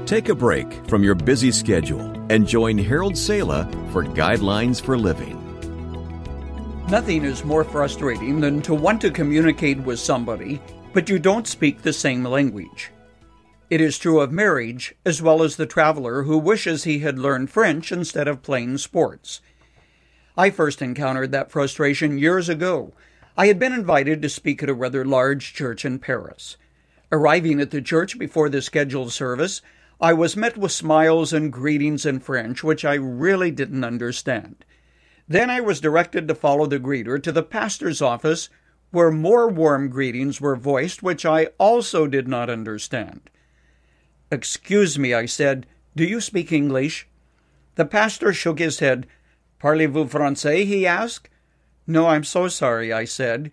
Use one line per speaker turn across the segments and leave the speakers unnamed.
Take a break from your busy schedule and join Harold Sala for Guidelines for Living.
Nothing is more frustrating than to want to communicate with somebody, but you don't speak the same language. It is true of marriage, as well as the traveler who wishes he had learned French instead of playing sports. I first encountered that frustration years ago. I had been invited to speak at a rather large church in Paris. Arriving at the church before the scheduled service, I was met with smiles and greetings in French, which I really didn't understand. Then I was directed to follow the greeter to the pastor's office, where more warm greetings were voiced, which I also did not understand. "Excuse me," I said, "do you speak English?" The pastor shook his head. "Parlez-vous français?" he asked. "No, I'm so sorry," I said.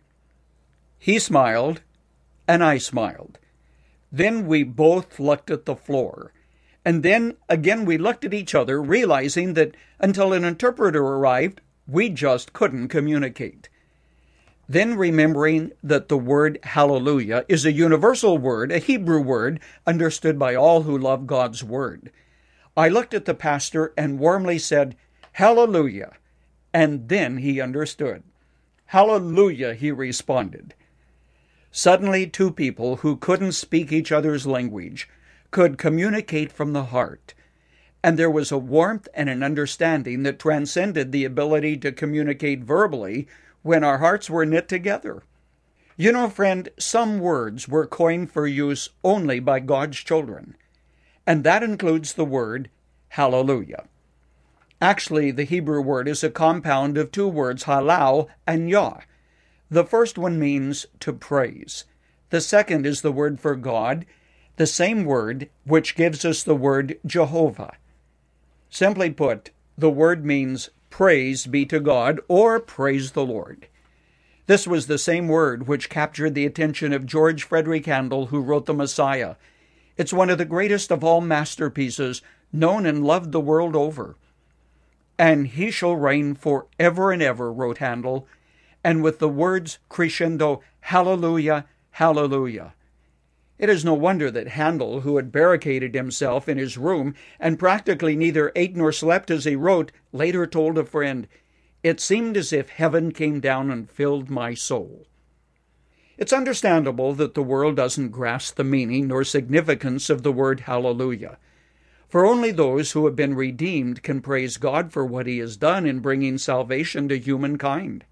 He smiled, and I smiled. Then we both looked at the floor. And then again we looked at each other, realizing that until an interpreter arrived, we just couldn't communicate. Then remembering that the word hallelujah is a universal word, a Hebrew word, understood by all who love God's word, I looked at the pastor and warmly said, "Hallelujah." And then he understood. "Hallelujah," he responded. Suddenly, two people who couldn't speak each other's language could communicate from the heart, and there was a warmth and an understanding that transcended the ability to communicate verbally when our hearts were knit together. You know, friend, some words were coined for use only by God's children, and that includes the word hallelujah. Actually, the Hebrew word is a compound of two words, halal and yah. The first one means to praise. The second is the word for God, the same word which gives us the word Jehovah. Simply put, the word means praise be to God or praise the Lord. This was the same word which captured the attention of George Frederick Handel, who wrote The Messiah. It's one of the greatest of all masterpieces, known and loved the world over. "And he shall reign forever and ever," wrote Handel, and with the words crescendo, "Hallelujah, hallelujah." It is no wonder that Handel, who had barricaded himself in his room and practically neither ate nor slept as he wrote, later told a friend, "It seemed as if heaven came down and filled my soul." It's understandable that the world doesn't grasp the meaning nor significance of the word hallelujah, for only those who have been redeemed can praise God for what he has done in bringing salvation to humankind.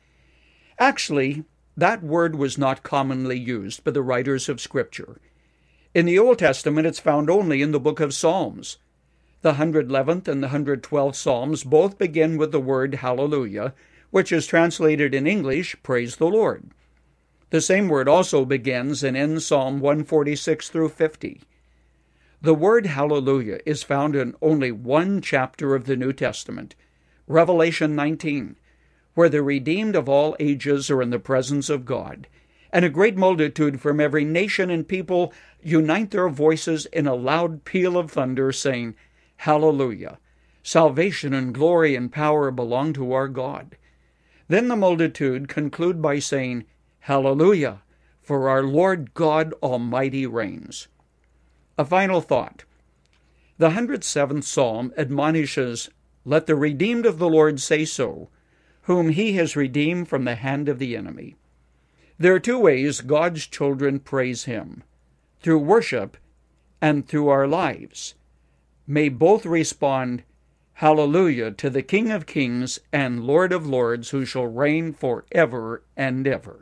Actually, that word was not commonly used by the writers of Scripture. In the Old Testament, it's found only in the book of Psalms. The 111th and the 112th Psalms both begin with the word hallelujah, which is translated in English, praise the Lord. The same word also begins and ends Psalm 146 through 50. The word hallelujah is found in only one chapter of the New Testament, Revelation 19, where the redeemed of all ages are in the presence of God, and a great multitude from every nation and people unite their voices in a loud peal of thunder, saying, "Hallelujah! Salvation and glory and power belong to our God." Then the multitude conclude by saying, "Hallelujah! For our Lord God Almighty reigns." A final thought. The 107th Psalm admonishes, "Let the redeemed of the Lord say so, whom he has redeemed from the hand of the enemy." There are two ways God's children praise him, through worship and through our lives. May both respond, "Hallelujah to the King of Kings and Lord of Lords, who shall reign forever and ever."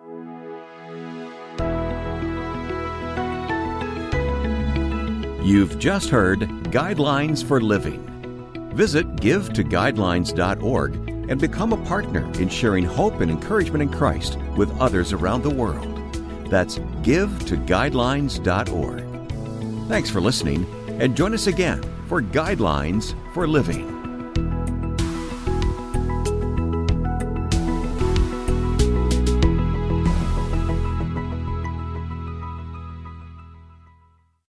You've just heard Guidelines for Living. Visit givetoguidelines.org and become a partner in sharing hope and encouragement in Christ with others around the world. That's givetoguidelines.org. Thanks for listening, and join us again for Guidelines for Living.